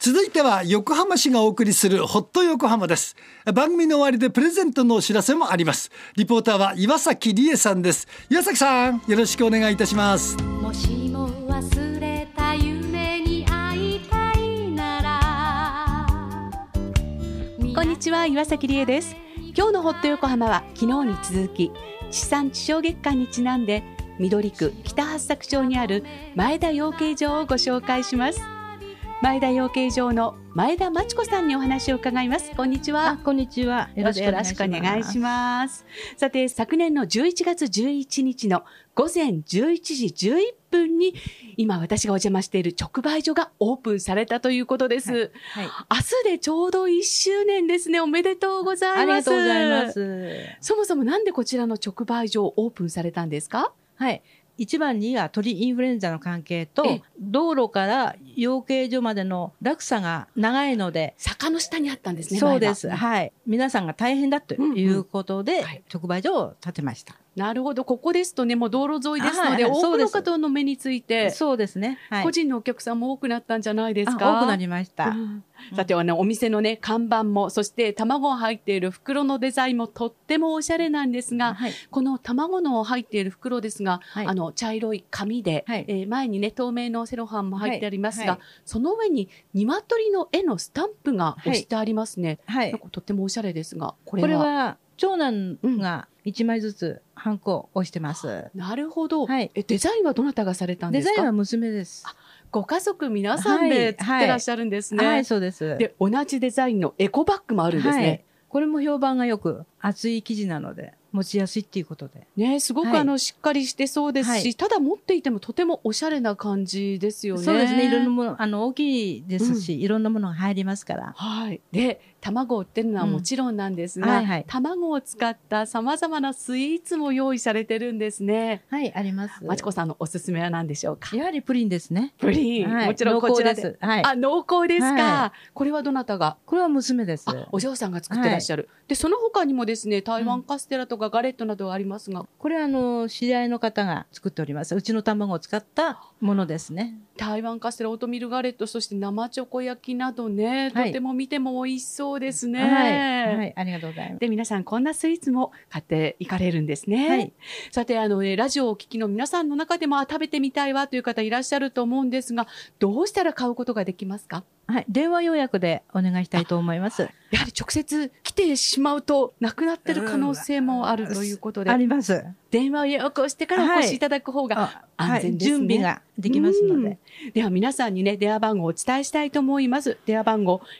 続いては横浜市がお送りするホット横浜です。番組の終わりでプレゼントのお知らせもあります。リポーターは岩崎理恵さんです。岩崎さん、よろしくお願いいたします。 もしも忘れた夢に会いたいなら。 こんにちは、岩崎理恵です。今日のホット横浜は昨日に続き地産地消月間にちなんで緑区北八朔町にある前田養鶏場をご紹介します。前田養鶏場の前田真知子さんにお話を伺います。こんにちは。 こんにちは。 よろしくお願いします。さて、昨年の11月11日の午前11時11分に今私がお邪魔している直売所がオープンされたということです。はいはい、明日でちょうど1周年ですね。おめでとうございます。 ありがとうございます。 そもそもなんでこちらの直売所をオープンされたんですか？ はい。一番には鳥インフルエンザの関係と道路から養鶏所までの落差が長いので坂の下にあったんですね。 そうです、はい、皆さんが大変だということで、直売所を建てました。 なるほど。ここですとね、もう道路沿いですので、多くの方の目についてそうですね、 個人のお客さんも多くなったんじゃないですか？ 多くなりました、 さてお店のね、看板も、そして卵が入っている袋のデザインもとってもおしゃれなんですが、この卵の入っている袋ですが、茶色い紙で、前にね、透明のセロハンも入ってありますが、その上に鶏の絵のスタンプが押してありますね。なんかとってもおしゃれですが、これは長男が1枚ずつハンコを押してます。 なるほど、デザインはどなたがされたんですか？ デザインは娘です。 ご家族皆さんで作ってらっしゃるんですね。 はい、そうです。 で、同じデザインのエコバッグもあるんですね。 これも評判がよく、厚い生地なので持ちやすいっていうことでね、すごくしっかりしてそうですし、ただ持っていてもとてもおしゃれな感じですよね。 そうですね。いろんなもの大きいですし、いろんなものが入りますから。 で、卵を売ってるのはもちろんなんですが、卵を使ったさまざまなスイーツも用意されてるんですね。 はい、あります。 真知子さんのおすすめは何でしょうか？ やはりプリンですね。 プリン、もちろんこちらで。濃厚ですか。これはどなたが？ これは娘です。 お嬢さんが作ってらっしゃる。で、その他にもですね、台湾カステラとかガレットなどがありますが、 これは知り合いの方が作っております。うちの卵を使ったものですね。 台湾カステラ、オートミールガレット、そして生チョコ焼きなどね、とても見ても美味しそうですね。 ありがとうございます。 で、皆さんこんなスイーツも買っていかれるんですね。さて、ラジオをお聞きの皆さんの中でも食べてみたいわという方いらっしゃると思うんですが、どうしたら買うことができますか？ 電話予約でお願いしたいと思います。 やはり直接来てしまうとなくなってる可能性もあるということで、 あります。 電話予約をしてからお越しいただく方が安全ですね。 準備ができますので。 では皆さんにね、電話番号をお伝えしたいと思います。電話番号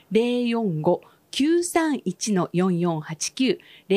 045-931-4489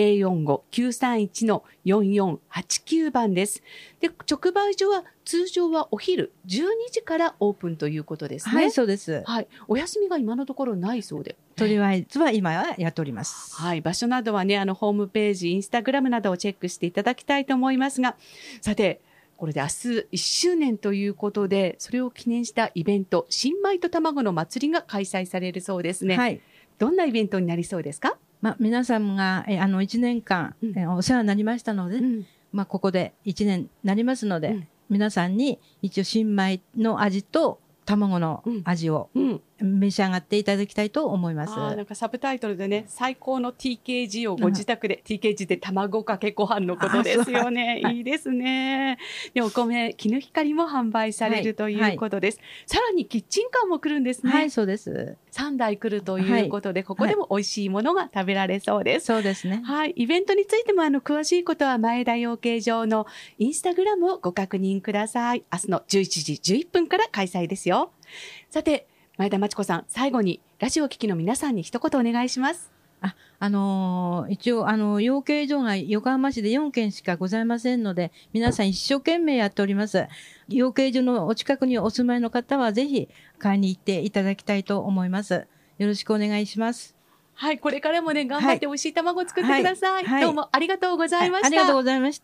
045-931-4489番です。で、直売所は通常はお昼12時からオープンということですね。 はい、そうです。 お休みが今のところないそうで。 とりあえずは今はやっております。 場所などはね、ホームページ、インスタグラムなどをチェックしていただきたいと思いますが、さて、これで明日1周年ということで、それを記念したイベント、新米と卵の祭りが開催されるそうですね。どんなイベントになりそうですか？ 皆さんが1年間、お世話になりましたので、ここで1年になりますので、皆さんに一応新米の味と卵の味を召し上がっていただきたいと思います。 なんかサブタイトルでね、最高の TKG をご自宅で、TKG で卵かけご飯のことですよね。いいですね。で、お米、絹ひかりも販売されるということです。さらにキッチンカーも来るんですね。 はい、そうです。 3台来るということで、ここでも美味しいものが食べられそうです。 そうですね。 イベントについても詳しいことは前田養鶏場のインスタグラムをご確認ください。明日の11時11分から開催ですよ。さて、前田真知子さん、最後にラジオを聴きの皆さんに一言お願いします。 一応養鶏場が横浜市で4軒しかございませんので、皆さん一生懸命やっております。養鶏場のお近くにお住まいの方はぜひ買いに行っていただきたいと思います。よろしくお願いします。 これからもね、頑張って美味しい卵を作ってください。どうもありがとうございました。 ありがとうございました。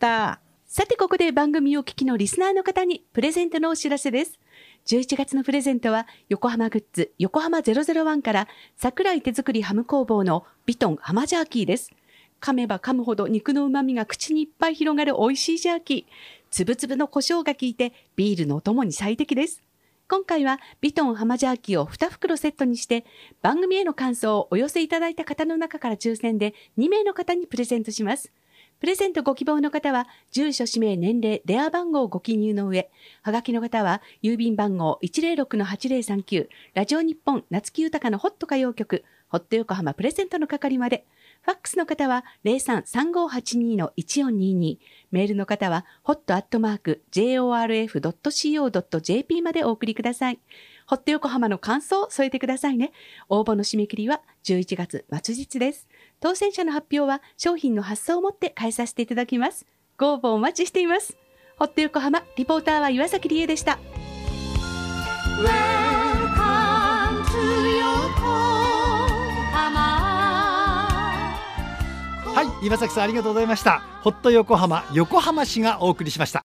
さて、ここで番組を聞きのリスナーの方にプレゼントのお知らせです。11月のプレゼントは横浜グッズ横浜001から桜井手作りハム工房のビトンハマジャーキーです。噛めば噛むほど肉の旨味が口にいっぱい広がる美味しいジャーキー。つぶつぶの胡椒が効いてビールのお供に最適です。 今回はビトン浜ジャーキを2袋セットにして番組への感想をお寄せいただいた方の中から抽選で2名の方にプレゼントします。プレゼントご希望の方は住所氏名年齢電話番号をご記入の上、はがきの方は郵便番号 106-8039 ラジオ日本夏木豊のホット歌謡曲ホット横浜プレゼントの係まで。ファックスの方は 03-3582-1422。メールの方は hot@jorf.co.jp までお送りください。ホット横浜の感想を添えてくださいね。応募の締め切りは11月末日です。当選者の発表は商品の発送をもって返させていただきます。ご応募お待ちしています。ホット横浜リポーターは岩崎理恵でした。 Welcome to 横浜。 はい、岩崎さんありがとうございました。ホット横浜、横浜市がお送りしました。